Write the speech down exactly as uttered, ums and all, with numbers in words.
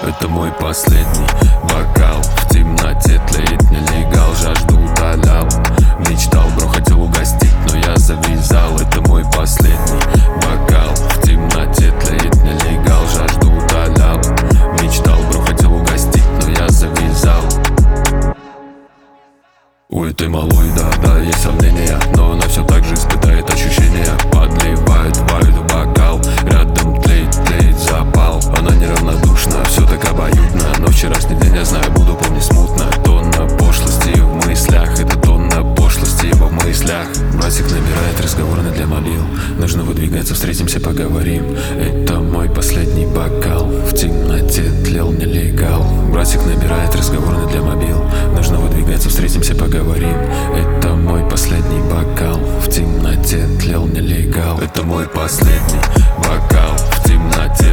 Это мой последний бокал. В темноте тлеет нелегал, жажду утолял. Мечтал, бро, хотел угостить, но я завязал. Это мой последний бокал. В темноте тлеет нелегал, жажду утолял. Мечтал, бро, хотел угостить, но я завязал. У этой малой, да, да, есть сомнения, но она все так же испытает ощущения. Подливает, варит в бокал, рядом тлеет, тлеет запал. Она неравнодушна, все так обоюдно, но вчерашний день, я знаю, буду помнить смутно. Тонна пошлости в мыслях, это тонна пошлости его в мыслях. Братик набирает разговоры для мобил. Нужно выдвигаться, встретимся, поговорим. Это мой последний бокал. В темноте тлел нелегал. Братик набирает разговоры для мобил. Нужно выдвигаться, встретимся, поговорим. Это мой последний бокал. В темноте тлел нелегал. Это мой последний бокал. В темноте